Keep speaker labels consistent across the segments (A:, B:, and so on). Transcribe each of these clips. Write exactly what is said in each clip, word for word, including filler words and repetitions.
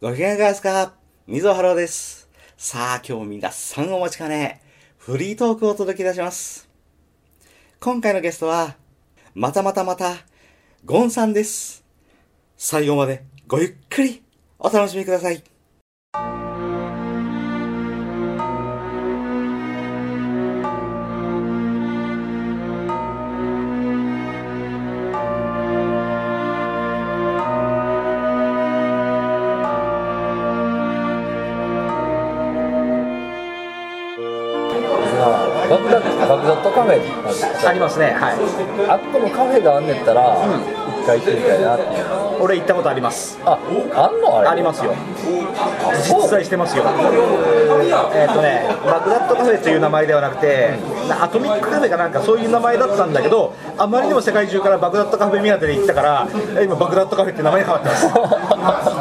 A: ご機嫌いかがですか？水尾春夫です。さあ、今日皆さんお待ちかね、フリートークをお届けいたします。今回のゲストは、またまたまた、ゴンさんです。最後までごゆっくりお楽しみください。
B: バグダッバグダッドカフェ
C: ありますね、はい。
B: あっこのカフェがあんねったら、うん、一回行ってみたいなっていう。
C: 俺行ったことあります。
B: あ、あんのあれ？
C: ありますよ。実在してますよ。えっとね、バグダッドカフェという名前ではなくて、アトミックカフェかなんかそういう名前だったんだけど、あまりにも世界中からバグダッドカフェ目当てで行ったから、今バグダッドカフェって名前に変わってます。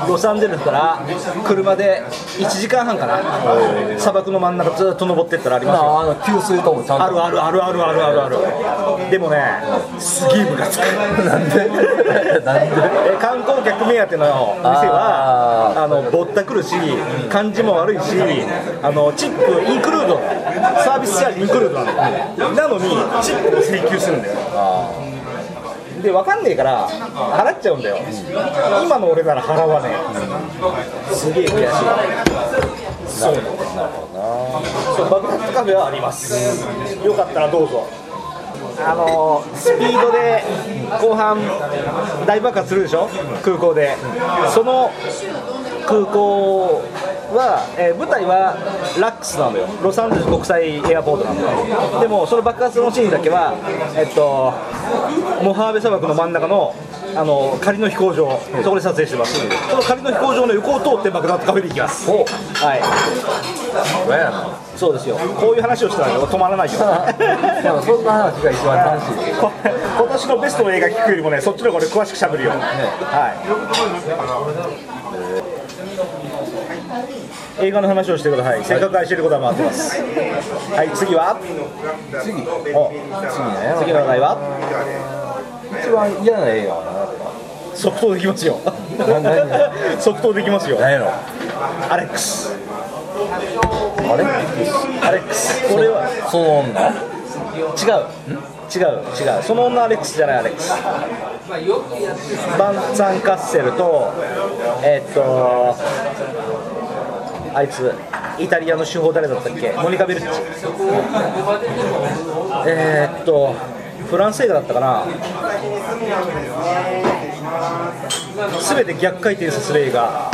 C: ロサンゼルスから車でいちじかんはんかな、砂漠の真ん中ずっと登ってったらありますよ。
B: あの給水ともちゃんと
C: あるあるあるあるあるあるある。でもね、すげえムカつく。
B: なんで？なんで？
C: 観光客目当ての店はあのぼったくるし、感じも悪いし、あのチップインクルード、サービスチャージインクルードなんだよ。なのにチップを請求するんだよ。で分かんねえから払っちゃうんだよ。今の俺なら払わねえ。すげえ悔しい。そうなんだ。そう、バグダッドカフェはあります。よかったらどうぞ。あのスピードで後半大爆発するでしょ、空港で。その空港は、えー、舞台はラックスなのよ。ロサンゼルス国際エアポートなのよ。でもその爆発のシーンだけは、えっと、モハーベ砂漠の真ん中のあの仮の飛行場、そこで撮影してます。その仮の飛行場の横を通ってバグダッドカフェに行きます。はい。そうですよ。こういう話をしたら止まらないよ。
B: そんな話が一番楽しい。
C: 今年のベストの映画聞くよりもね、そっちの方が俺詳しくしゃべるよ。ね、はい。映画の話をしてください。せっかく愛してることは回ってます。はい、次は
B: 次
C: お
B: 次ね。
C: 次の話題は
B: 一番嫌な映画は何だった？
C: 即答できますよ。即答できますよ。
B: 何やろ？
C: アレックス。
B: アレックス？
C: アレックス。これは
B: その女？
C: 違う。違う違う。その女アレックスじゃないアレックス。バンツァンカッセルとえー、っとあいつイタリアの主砲誰だったっけ？モニカ・ベルッチ。えー、っとフランス映画だったかな。すべて逆回転させる映画。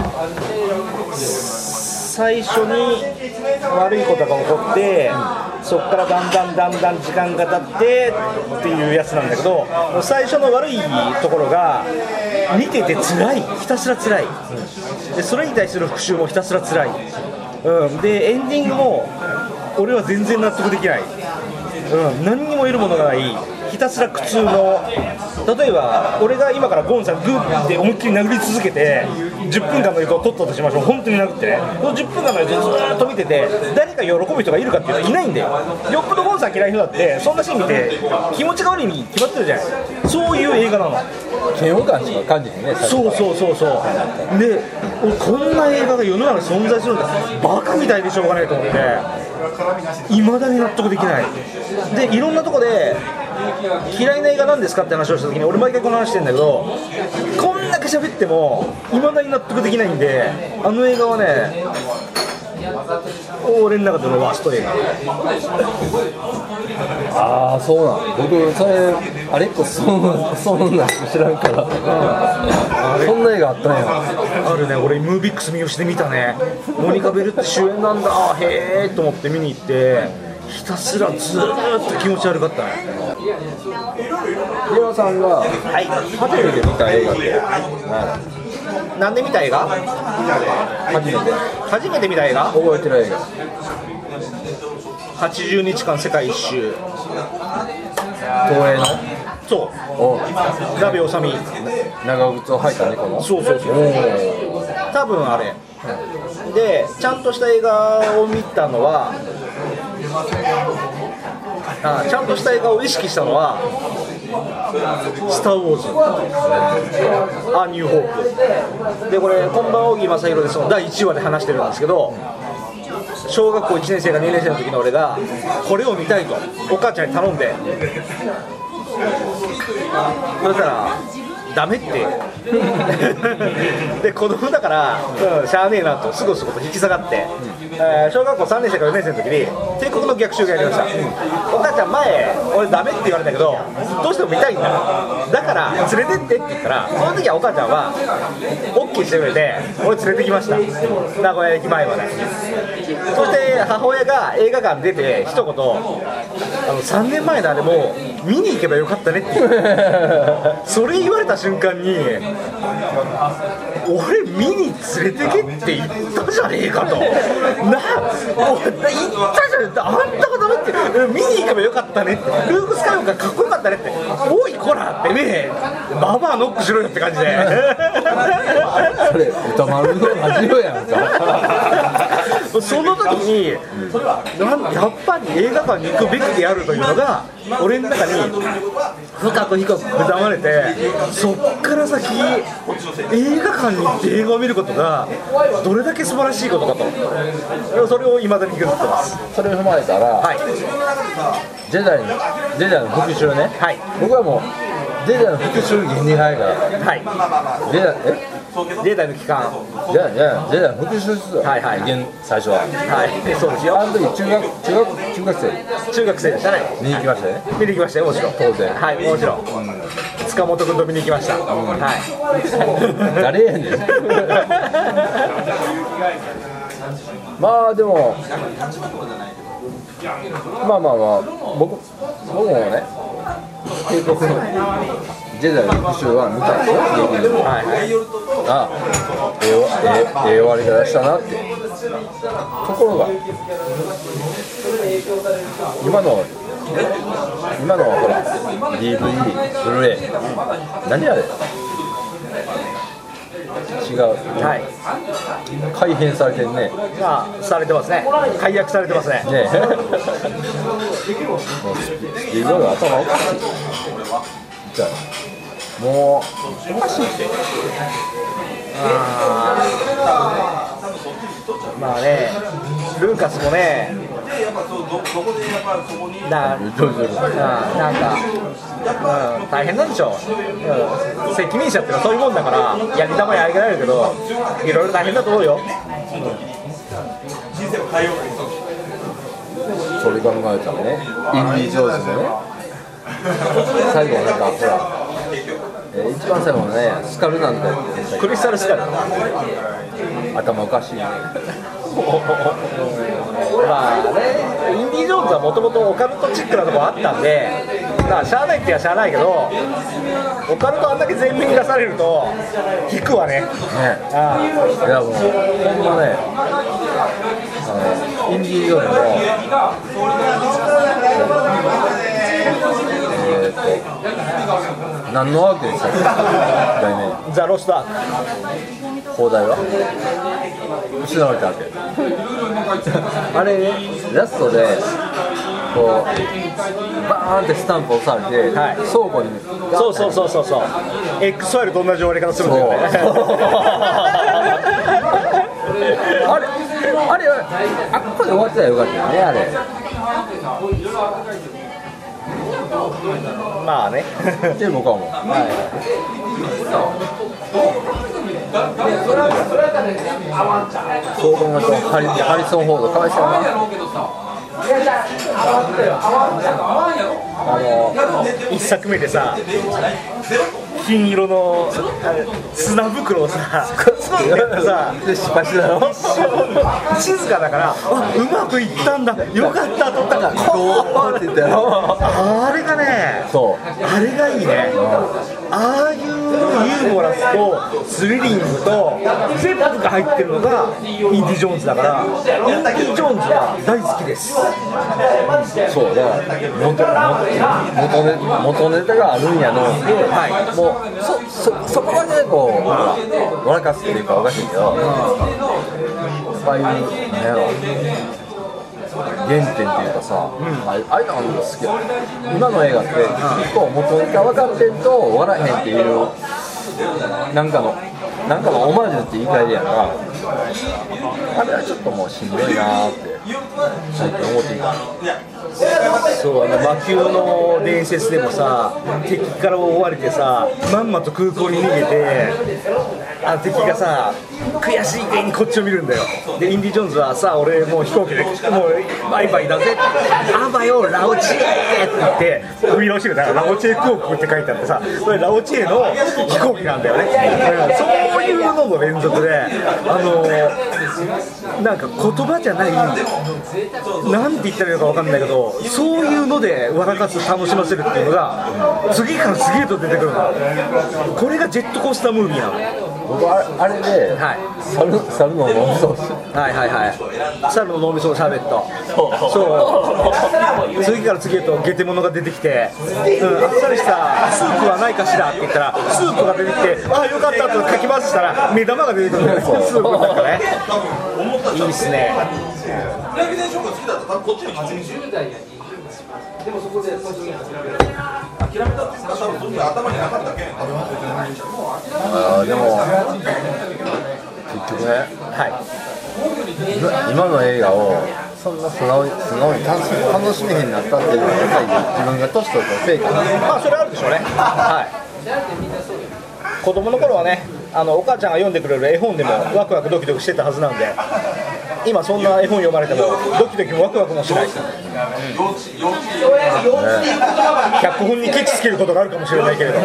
C: 最初に悪いことが起こって、そこからだんだんだんだん時間が経ってっていうやつなんだけど、最初の悪いところが見てて辛い、ひたすら辛い。でそれに対する復讐もひたすら辛い。うん、でエンディングも俺は全然納得できない。うん、何にも得るものがない、ひたすら苦痛の。例えば俺が今からゴンさんグーって思いっきり殴り続けてじゅっぷんかんの映像を撮ったとしましょう。本当に殴ってね、そのじゅっぷんかんの映像をずーっと見てて誰か喜ぶ人がいるかっていうのはいないんだよ。よっぽどゴンさん嫌いな人だってそんなシーン見て気持ちが悪いに決まってるじゃない。そういう映画なの。
B: 嫌悪感しか感じへんね。
C: そうそうそうそう。でこんな映画が世の中に存在するんだ、バカみたいでしょうがないと思っていまだに納得できない。でいろんなとこで嫌いな映画なんですかって話をした時に俺毎回この話してるんだけど、こんだけ喋ってもいまだに納得できないんで、あの映画はね俺の中でのワースト映画。
B: ああそうなん。僕それアレックスそんなん知らんから、うん、そんな映画あったんや。
C: あるね。俺ムービックス三好で見たね。モニカ・ベルって主演なんだ、へえと思って見に行ってひたすらずーっと気持ち悪かったね。
B: リオさんが初めて見た映画って何？
C: なんで見た映画？
B: 初めて
C: 初めて見た映画？
B: 覚えてる映画。
C: はちじゅうにちかん世界一周。
B: 東映の？
C: そう。ラビオサミ。
B: 長靴を履いた猫の？
C: そうそうそう。多分あれ。でちゃんとした映画を見たのはあちゃんとした映画を意識したのはスター・ウォーズ、ア・ニュー・ホープで、これこんばんは荻正弘ですのだいいちわで話してるんですけど、小学校いちねん生かにねん生の時の俺がこれを見たいとお母ちゃんに頼んで、そしたらダメってで子供だから、うん、しゃあねえなとすぐすぐと引き下がって、うんえー、小学校さんねん生かよねん生の時に帝国の逆襲がやりました、うん、お母ちゃん前俺ダメって言われたけどどうしても見たいんだだから連れてってって言ったら、その時はお母ちゃんは OK してくれて俺連れてきました、名古屋駅前まで。そして母親が映画館出て一言あのさんねんまえのあれも見に行けばよかったねってそれ言われた瞬間に俺見に連れてけって言ったじゃねえかとな、言ったじゃねえか、あんたがダメって見に行けばよかったねって、ルーク・スカイウォーカーかっこよかったねって、おいこらってねババアノックしろよって感じで
B: それ歌丸のラジオやんか
C: その時になんやっぱり映画館に行くべきであるというのが俺の中に深く深く刻まれて、そっから先映画館に行って映画を見ることがどれだけ素晴らしいことかと、それを未だに引きずってます。
B: それを踏まえたら、はい、ジェダイのジェダイの復讐ね、はい、僕はもうジェダイの復讐原理派やから、はい、ジェダイえ
C: ジェダイの期間
B: ジェダイジェダイの復讐ですよ、はいはい、最初は、はい、そうですよ。あの時中学中学中学生
C: 中学生でしたね。
B: 見に行きましたね。
C: 見に行きましたよ、もちろん。当然。はい、もちろん。うん、塚本君と見に行きました。うん、はい。
B: 誰やねん。まあでも、まあまあまあ僕僕もね、帝国のジェダイの復讐は見たんですよ。はいはい。ああ、ええええ終わり方したなって。ところが今の今のほら ディーブイディー、ブルーレイ、何あれ？違う、はい、改変されてるね。
C: ああ、されてますね。解約されてますね。ねえ。
B: もうスピードが頭おかしい。じゃあもうおかしいって。
C: あまあね、ルーカスもね、な, な, なんか、うん、大変なんでしょう、うん、責任者ってのはそういうもんだから、やり玉にあげられるけど、いろいろ大変だと思うよ。うん、
B: それ考えたらね、インディ・ジョーンズのね、最後なんかほら。えー、一番最後のね、スカルなんだよ、
C: クリスタルスカル
B: 頭おかしいね
C: まあね、インディ・ジョーンズはもともとオカルトチックなとこあったんで、だからしゃあないってはしゃあないけど、オカルトあんだけ全面に出されると引くわね。ね
B: ああいやもうほんまね、あのインディ・ジョーンズのえー、と何のアークでしたっけ、題名
C: ザ・ロストアーク、
B: 放題は失われたわけあれね、ラストでこうバーンってスタンプ押されて、はい、倉庫に
C: そうそうそうそうそう X ファイルと同じ終わり方するんだよね
B: あれあれあっこで終わってたらよかったよね、あれ
C: まあね
B: で僕は思う、はいそう考えるとハリ、ハリソン・フォードかわいそうやな。
C: あの一作目でさ、金色の砂袋をさ、作ってさ、
B: で失敗してたの。
C: 静かだから、あ、うまくいったんだ、よかったと思ったから、こうって言ったよ。あれがね、そう、あれがいいね。ああいうユーモラスとスリリングと全部が入ってるのがインディ・ジョーンズだから、インディ・ジョーンズは大好きです。
B: そうだから元、元, ネ元ネタがあるんやの、はい、もう そ, そ, そこまでこう笑かすっていうかおかしいけど、ああいうなんやろ原点っていうかさ、うん、ああいうのが好きや。今の映画って結構元ネタ分かってんと終わらへんっていうなんかのなんかのオマージュって言い換えでやな。あれはちょっともうしんどいなーって最近思っていた。
C: そうあの魔球の伝説でもさ、敵から追われてさ、まんまと空港に逃げて、あの敵がさ、悔しいげにこっちを見るんだよ。でインディ・ジョーンズはさ、俺もう飛行機でもうバイバイだぜ、あばよラオチエって言って、ウィローシールだからラオチエ航空って書いてあってさ、これラオチエの飛行機なんだよね。そういうのの連続で、あのー、なんか言葉じゃない、なんて言ったらいいのか分かんないけど、そういうので笑かす、楽しませるっていうのが次から次へと出てくるの。これがジェットコースタームービーなの。
B: 僕あれ、あれで、はい、猿, 猿の脳みそ
C: はいはいはい猿の脳みそのシャーベット、そう次から次へとゲテモノが出てきて、うん、あっさりしたスープはないかしらって言ったらスープが出てきて、ああよかったとかき回したら目玉が出てくるんですよ、スープの中ね。いいっすね。でもそこで諦めたって多分その頭になかったけん。
B: あでも結局ね、はい、今の映画をそんな素直に素直に楽しめへんなったっていうのはやっぱり自分が年取ったせいかな。
C: まあそれはあるでしょうね。はい。子供の頃はね、あのお母ちゃんが読んでくれる絵本でもワクワクドキドキしてたはずなんで、今そんな絵本読まれてもドキドキもワクワクもしない。脚本にケチつけることがあるかもしれないけれど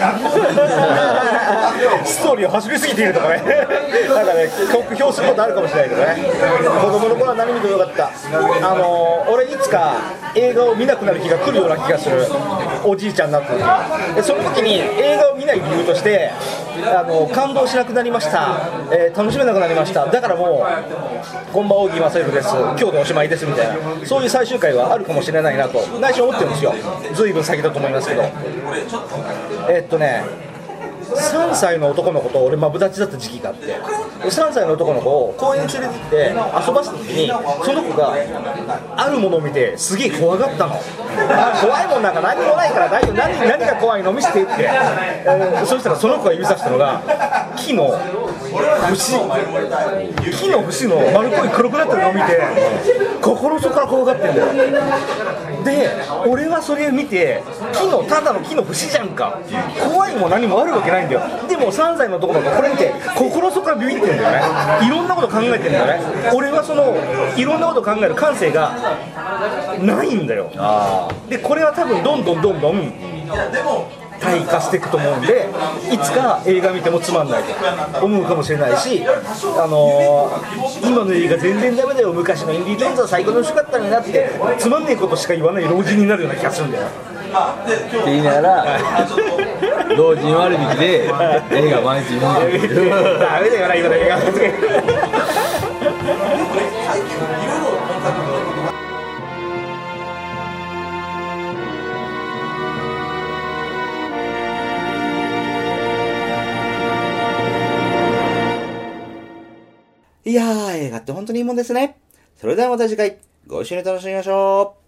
C: ストーリーを走りすぎているとかねなんかね酷評することあるかもしれないけどね。子供の頃は何見てもよかった。あの俺いつか映画を見なくなる日が来るような気がする。おじいちゃんになった時で、その時に映画を見ない理由としてあの感動しなくなりました、えー、楽しめなくなりました、だからもうこんばんは、扇正弘です、今日でおしまいですみたいな、そういう最終回はあるかもしれないなと内心思ってるんですよ。ずいぶん先だと思いますけど、えー、っとねさんさいの男の子と俺マブダチだった時期があって、さんさいの男の子を公園に連れて行って遊ばす時に、その子があるものを見てすげえ怖がったの。怖いもんなんか何もないから大丈夫、 何, 何が怖いの見せてって、えー、そしたらその子が指さしたのが木の節木の節の丸っこい黒くなってるのを見て心の底から怖がってんだよ。で俺はそれを見て、木のただの木の節じゃんか、怖いも何もあるわけないんだよ。でもさんさいの男の子がこれ見て心の底からビビってんだよね。いろんなこと考えてんだよね。俺はそのいろんなこと考える感性がないんだよ。でこれは多分どんどんどんどん退化していくと思うんで、いつか映画見てもつまんないと思うかもしれないし、あのー、今の映画全然ダメだよ、昔のインディ・ジョーンズは最高に面白かったのになってつまんねえことしか言わない老人になるような気がするんだよ
B: って言いながら老人割引で映画毎日見るっていう
C: ダメだよな今の映画
A: いやー、映画って本当にいいもんですね。それではまた次回、ご一緒に楽しみましょう。